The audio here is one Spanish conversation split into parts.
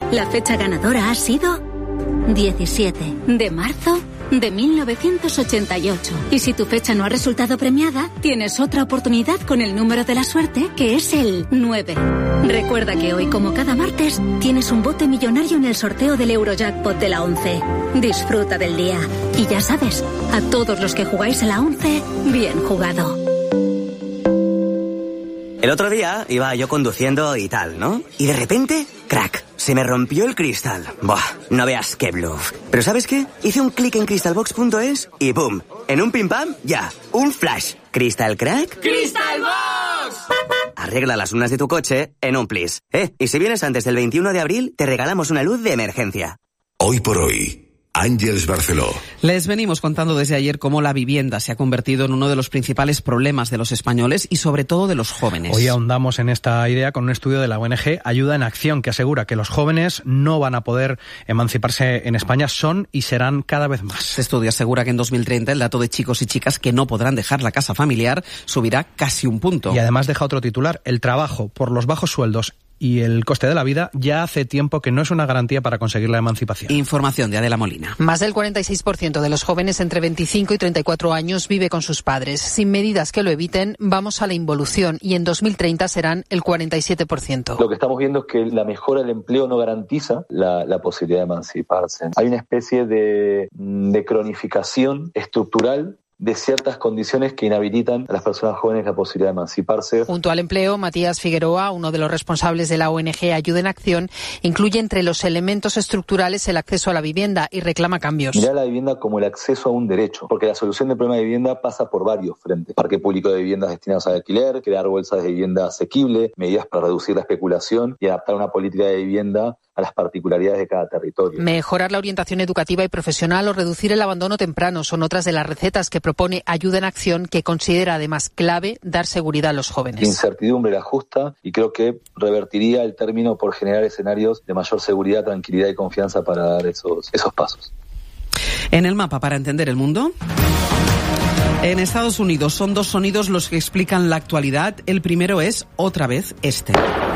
La fecha ganadora ha sido 17 de marzo de 1988. Y si tu fecha no ha resultado premiada, tienes otra oportunidad con el número de la suerte, que es el 9. Recuerda que hoy, como cada martes, tienes un bote millonario en el sorteo del Eurojackpot de la 11. Disfruta del día. Y ya sabes, a todos los que jugáis a la 11, bien jugado. El otro día iba yo conduciendo y tal, ¿no? Y de repente, crack, se me rompió el cristal. Buah, no veas qué bluff. Pero ¿sabes qué? Hice un clic en crystalbox.es y ¡pum! En un pim pam, ya, un flash. ¿Crystal crack? ¡Crystalbox! Arregla las lunas de tu coche en un plis. Y si vienes antes del 21 de abril, te regalamos una luz de emergencia. Hoy por hoy, Àngels Barceló. Les venimos contando desde ayer cómo la vivienda se ha convertido en uno de los principales problemas de los españoles y sobre todo de los jóvenes. Hoy ahondamos en esta idea con un estudio de la ONG Ayuda en Acción, que asegura que los jóvenes no van a poder emanciparse en España, son y serán cada vez más. Este estudio asegura que en 2030 el dato de chicos y chicas que no podrán dejar la casa familiar subirá casi un punto. Y además deja otro titular: el trabajo por los bajos sueldos y el coste de la vida ya hace tiempo que no es una garantía para conseguir la emancipación. Información de Adela Molina. Más del 46% de los jóvenes entre 25 y 34 años vive con sus padres. Sin medidas que lo eviten, vamos a la involución y en 2030 serán el 47%. Lo que estamos viendo es que la mejora del empleo no garantiza la posibilidad de emanciparse. Hay una especie de cronificación estructural de ciertas condiciones que inhabilitan a las personas jóvenes la posibilidad de emanciparse. Junto al empleo, Matías Figueroa, uno de los responsables de la ONG Ayuda en Acción, incluye entre los elementos estructurales el acceso a la vivienda y reclama cambios. Mirar la vivienda como el acceso a un derecho, porque la solución del problema de vivienda pasa por varios frentes. Parque público de viviendas destinadas al alquiler, crear bolsas de vivienda asequible, medidas para reducir la especulación y adaptar una política de vivienda a las particularidades de cada territorio. Mejorar la orientación educativa y profesional o reducir el abandono temprano son otras de las recetas que propone Ayuda en Acción, que considera además clave dar seguridad a los jóvenes. La incertidumbre la justa y creo que revertiría el término por generar escenarios de mayor seguridad, tranquilidad y confianza para dar esos pasos. En el mapa para entender el mundo. En Estados Unidos son dos sonidos los que explican la actualidad. El primero es otra vez este.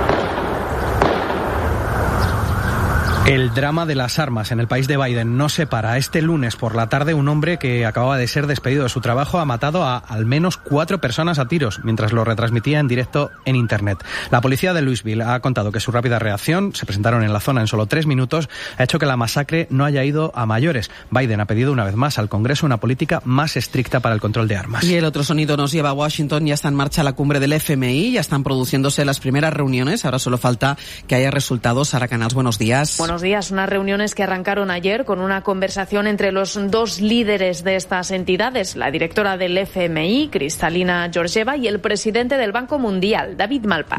El drama de las armas en el país de Biden no se para. Este lunes por la tarde, un hombre que acababa de ser despedido de su trabajo ha matado a al menos 4 personas a tiros mientras lo retransmitía en directo en Internet. La policía de Louisville ha contado que su rápida reacción, se presentaron en la zona en solo 3 minutos, ha hecho que la masacre no haya ido a mayores. Biden ha pedido una vez más al Congreso una política más estricta para el control de armas. Y el otro sonido nos lleva a Washington. Ya está en marcha la cumbre del FMI, ya están produciéndose las primeras reuniones. Ahora solo falta que haya resultados. Sara Canals, buenos días. Buenos días. Unas reuniones que arrancaron ayer con una conversación entre los dos líderes de estas entidades, la directora del FMI, Kristalina Georgieva, y el presidente del Banco Mundial, David Malpass.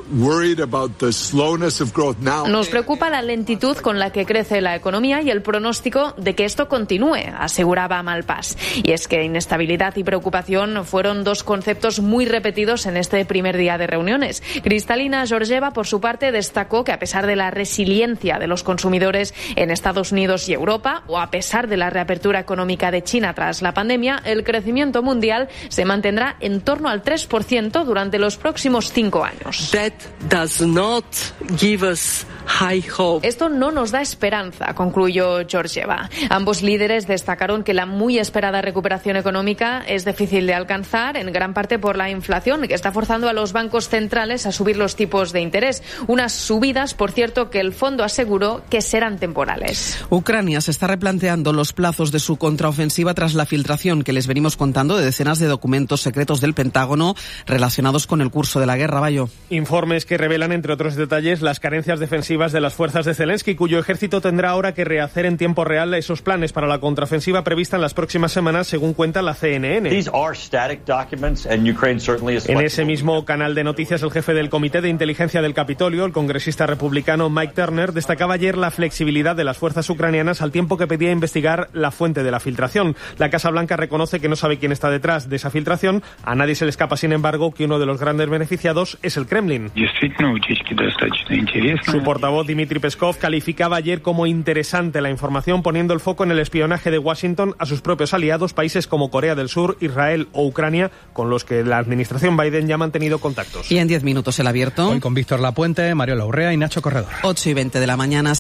Nos preocupa la lentitud con la que crece la economía y el pronóstico de que esto continúe, aseguraba Malpass. Y es que inestabilidad y preocupación fueron dos conceptos muy repetidos en este primer día de reuniones. Kristalina Georgieva, por su parte, destacó que a pesar de la resiliencia de los consumidores en Estados Unidos y Europa, o a pesar de la reapertura económica de China tras la pandemia, el crecimiento mundial se mantendrá en torno al 3% durante los próximos 5 años. Esto no nos da esperanza, concluyó Georgieva. Ambos líderes destacaron que la muy esperada recuperación económica es difícil de alcanzar, en gran parte por la inflación, que está forzando a los bancos centrales a subir los tipos de interés. Unas subidas, por cierto, que el fondo aseguró que serán temporales. Ucrania se está replanteando los plazos de su contraofensiva tras la filtración que les venimos contando de decenas de documentos secretos del Pentágono relacionados con el curso de la guerra. Bayo. Informes que revelan, entre otros detalles, las carencias defensivas de las fuerzas de Zelensky, cuyo ejército tendrá ahora que rehacer en tiempo real esos planes para la contraofensiva prevista en las próximas semanas, según cuenta la CNN. En ese mismo canal de noticias, el jefe del Comité de Inteligencia del Capitolio, el congresista republicano Mike Turner, destacaba ayer la flexibilidad de las fuerzas ucranianas al tiempo que pedía investigar la fuente de la filtración. La Casa Blanca reconoce que no sabe quién está detrás de esa filtración. A nadie se le escapa, sin embargo, que uno de los grandes beneficiados es el Kremlin. Su portavoz, Dmitry Peskov, calificaba ayer como interesante la información, poniendo el foco en el espionaje de Washington a sus propios aliados, países como Corea del Sur, Israel o Ucrania, con los que la administración Biden ya ha mantenido contactos. Y en 10 minutos el abierto. Hoy con Víctor Lapuente, Mario Laurrea y Nacho Corredor. 8:20 de la mañana.